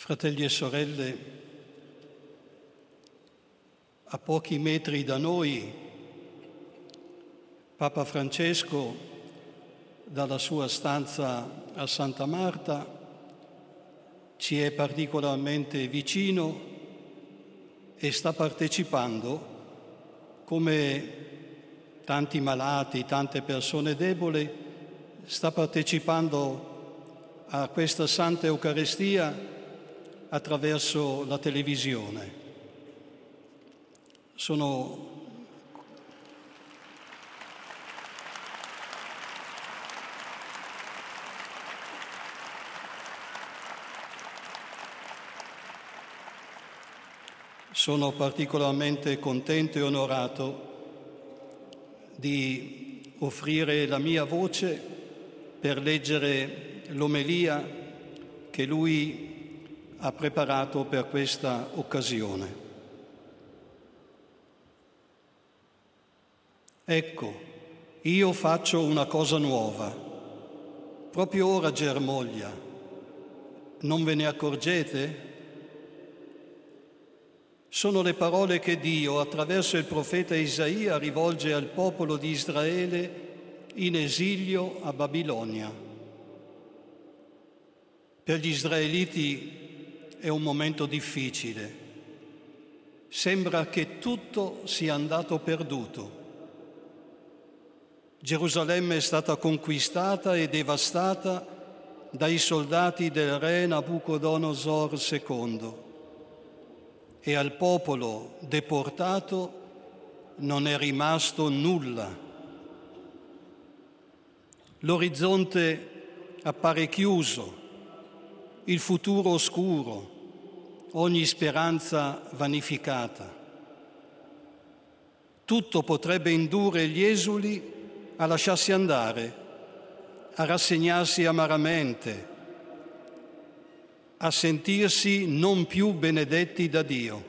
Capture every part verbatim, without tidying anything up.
Fratelli e sorelle, a pochi metri da noi, Papa Francesco, dalla sua stanza a Santa Marta, ci è particolarmente vicino e sta partecipando, come tanti malati, tante persone deboli, sta partecipando a questa Santa Eucaristia attraverso la televisione. Sono Sono particolarmente contento e onorato di offrire la mia voce per leggere l'omelia che lui ha preparato per questa occasione. Ecco, io faccio una cosa nuova, proprio ora germoglia. Non ve ne accorgete? Sono le parole che Dio, attraverso il profeta Isaia, rivolge al popolo di Israele in esilio a Babilonia. Per gli israeliti è un momento difficile. Sembra che tutto sia andato perduto. Gerusalemme è stata conquistata e devastata dai soldati del re Nabucodonosor secondo. E al popolo deportato non è rimasto nulla. L'orizzonte appare chiuso, il futuro oscuro, ogni speranza vanificata. Tutto potrebbe indurre gli esuli a lasciarsi andare, a rassegnarsi amaramente, a sentirsi non più benedetti da Dio.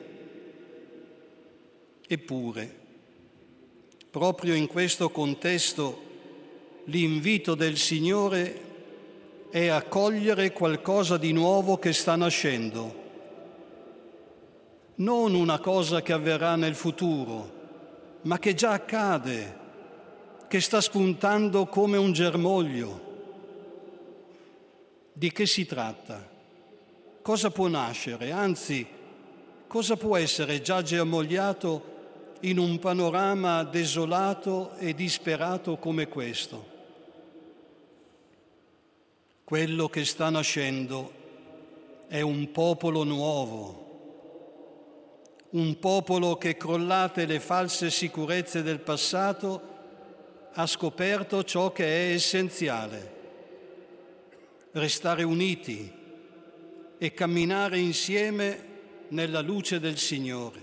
Eppure, proprio in questo contesto, l'invito del Signore è accogliere qualcosa di nuovo che sta nascendo. Non una cosa che avverrà nel futuro, ma che già accade, che sta spuntando come un germoglio. Di che si tratta? Cosa può nascere? Anzi, cosa può essere già germogliato in un panorama desolato e disperato come questo? Quello che sta nascendo è un popolo nuovo, un popolo che, crollate le false sicurezze del passato, ha scoperto ciò che è essenziale: restare uniti e camminare insieme nella luce del Signore.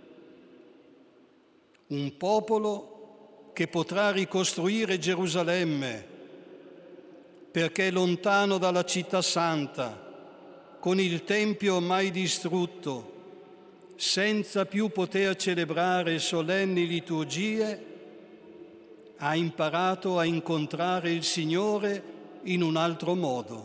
Un popolo che potrà ricostruire Gerusalemme, perché lontano dalla città santa, con il Tempio ormai distrutto, senza più poter celebrare solenni liturgie, ha imparato a incontrare il Signore in un altro modo,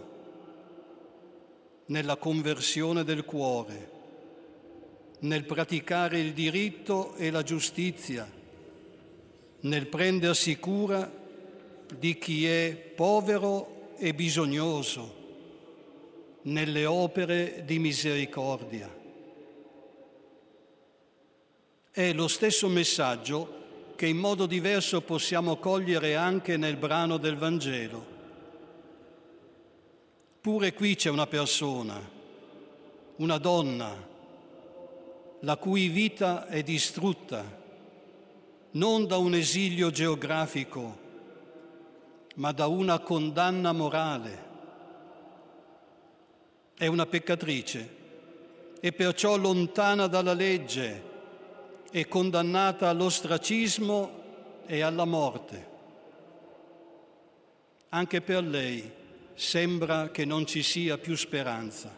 nella conversione del cuore, nel praticare il diritto e la giustizia, nel prendersi cura di chi è povero e bisognoso, nelle opere di misericordia. È lo stesso messaggio che in modo diverso possiamo cogliere anche nel brano del Vangelo. Pure qui c'è una persona, una donna, la cui vita è distrutta, non da un esilio geografico, ma da una condanna morale. È una peccatrice e perciò lontana dalla legge e condannata all'ostracismo e alla morte. Anche per lei sembra che non ci sia più speranza.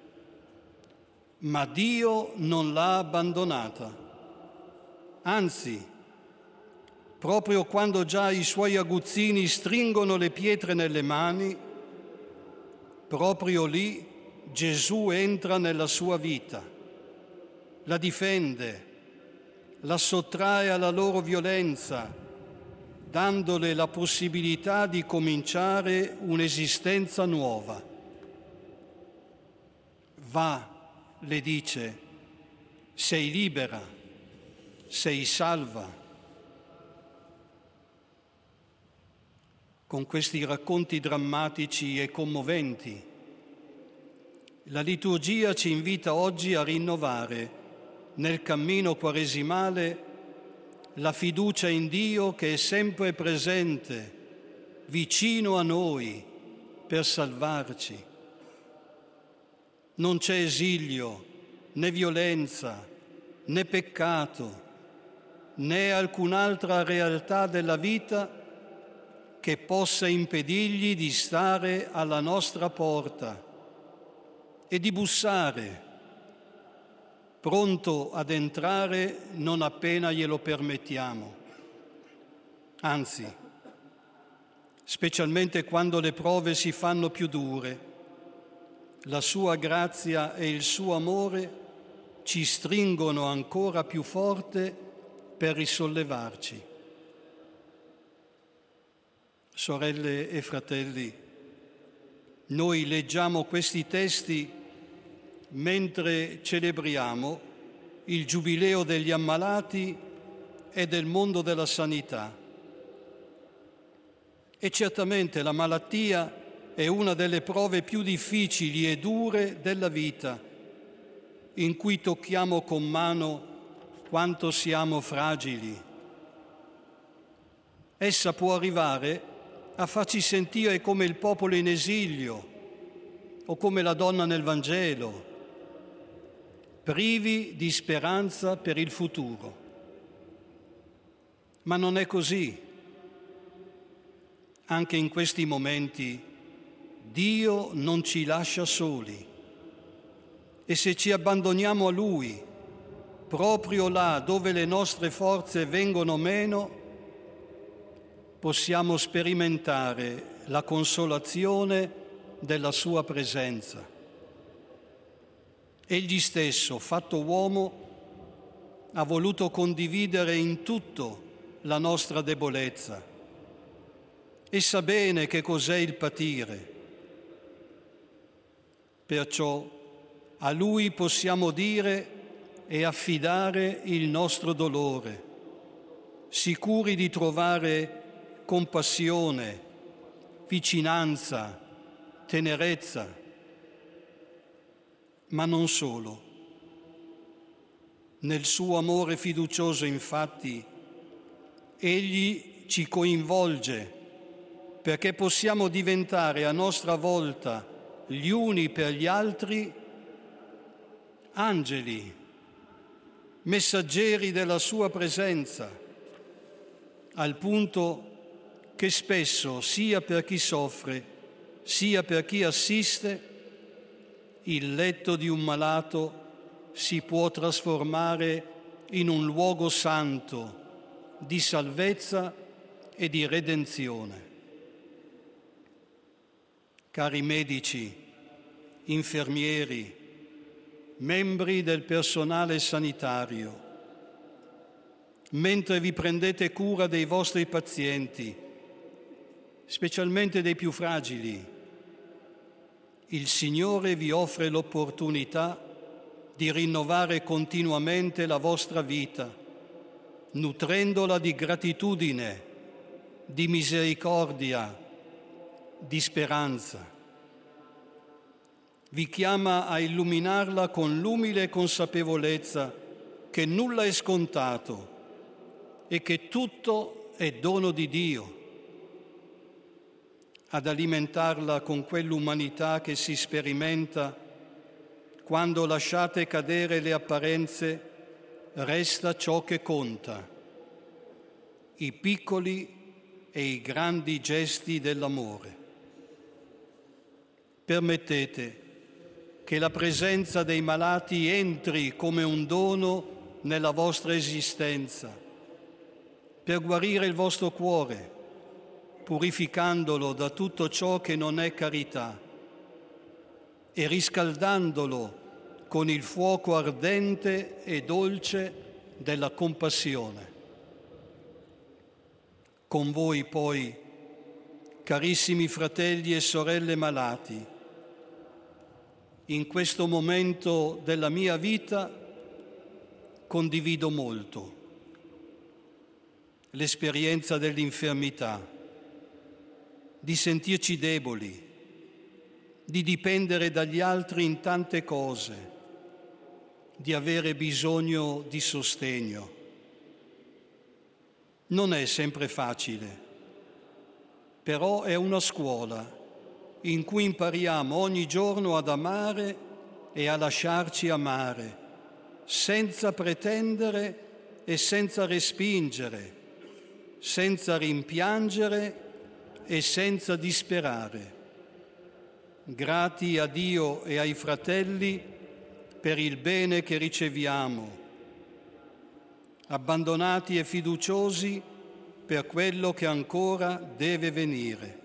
Ma Dio non l'ha abbandonata. Anzi, proprio quando già i suoi aguzzini stringono le pietre nelle mani, proprio lì Gesù entra nella sua vita, la difende, la sottrae alla loro violenza, dandole la possibilità di cominciare un'esistenza nuova. Va, le dice, sei libera, sei salva. Con questi racconti drammatici e commoventi, la liturgia ci invita oggi a rinnovare nel cammino quaresimale la fiducia in Dio che è sempre presente, vicino a noi per salvarci. Non c'è esilio, né violenza, né peccato, né alcun'altra realtà della vita che possa impedirgli di stare alla nostra porta e di bussare, pronto ad entrare non appena glielo permettiamo. Anzi, specialmente quando le prove si fanno più dure, la sua grazia e il suo amore ci stringono ancora più forte per risollevarci. Sorelle e fratelli, noi leggiamo questi testi mentre celebriamo il Giubileo degli ammalati e del mondo della sanità. E certamente la malattia è una delle prove più difficili e dure della vita, in cui tocchiamo con mano quanto siamo fragili. Essa può arrivare a farci sentire come il popolo in esilio o come la donna nel Vangelo, privi di speranza per il futuro. Ma non è così. Anche in questi momenti Dio non ci lascia soli e se ci abbandoniamo a Lui, proprio là dove le nostre forze vengono meno, possiamo sperimentare la consolazione della sua presenza. Egli stesso, fatto uomo, ha voluto condividere in tutto la nostra debolezza e sa bene che cos'è il patire. Perciò a Lui possiamo dire e affidare il nostro dolore, sicuri di trovare compassione, vicinanza, tenerezza, ma non solo. Nel suo amore fiducioso, infatti, Egli ci coinvolge perché possiamo diventare a nostra volta gli uni per gli altri angeli, messaggeri della sua presenza, al punto che spesso, sia per chi soffre, sia per chi assiste, il letto di un malato si può trasformare in un luogo santo di salvezza e di redenzione. Cari medici, infermieri, membri del personale sanitario, mentre vi prendete cura dei vostri pazienti, specialmente dei più fragili, il Signore vi offre l'opportunità di rinnovare continuamente la vostra vita, nutrendola di gratitudine, di misericordia, di speranza. Vi chiama a illuminarla con l'umile consapevolezza che nulla è scontato e che tutto è dono di Dio, ad alimentarla con quell'umanità che si sperimenta quando, lasciate cadere le apparenze, resta ciò che conta, i piccoli e i grandi gesti dell'amore. Permettete che la presenza dei malati entri come un dono nella vostra esistenza, per guarire il vostro cuore, purificandolo da tutto ciò che non è carità, e riscaldandolo con il fuoco ardente e dolce della compassione. Con voi poi, carissimi fratelli e sorelle malati, in questo momento della mia vita condivido molto l'esperienza dell'infermità, di sentirci deboli, di dipendere dagli altri in tante cose, di avere bisogno di sostegno. Non è sempre facile, però è una scuola in cui impariamo ogni giorno ad amare e a lasciarci amare, senza pretendere e senza respingere, senza rimpiangere e senza disperare. Grati a Dio e ai fratelli per il bene che riceviamo, abbandonati e fiduciosi per quello che ancora deve venire.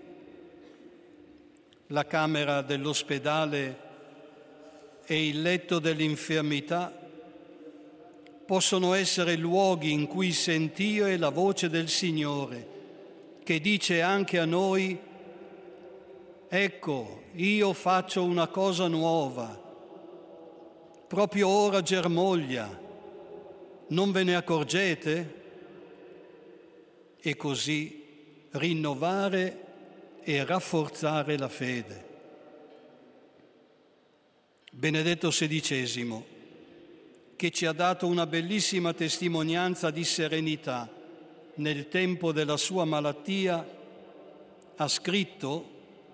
La camera dell'ospedale e il letto dell'infermità possono essere luoghi in cui sentire la voce del Signore, che dice anche a noi: ecco, io faccio una cosa nuova, proprio ora germoglia, non ve ne accorgete? E così rinnovare e rafforzare la fede. Benedetto sedicesimo, che ci ha dato una bellissima testimonianza di serenità nel tempo della sua malattia, ha scritto: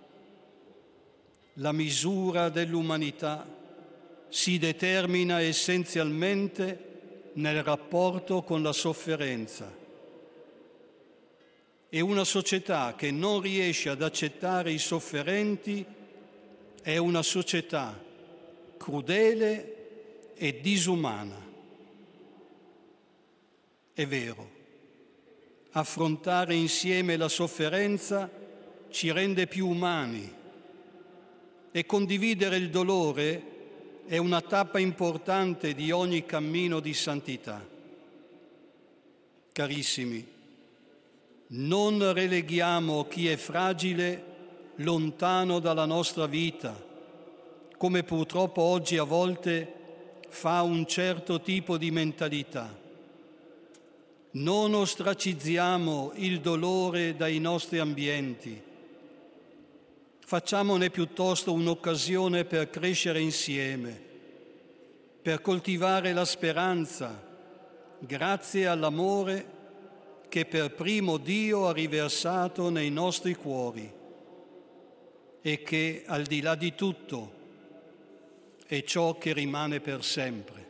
la misura dell'umanità si determina essenzialmente nel rapporto con la sofferenza. E una società che non riesce ad accettare i sofferenti è una società crudele e disumana. È vero, affrontare insieme la sofferenza ci rende più umani e condividere il dolore è una tappa importante di ogni cammino di santità. Carissimi, non releghiamo chi è fragile lontano dalla nostra vita, come purtroppo oggi a volte fa un certo tipo di mentalità. Non ostracizziamo il dolore dai nostri ambienti. Facciamone piuttosto un'occasione per crescere insieme, per coltivare la speranza, grazie all'amore che per primo Dio ha riversato nei nostri cuori e che, al di là di tutto, è ciò che rimane per sempre.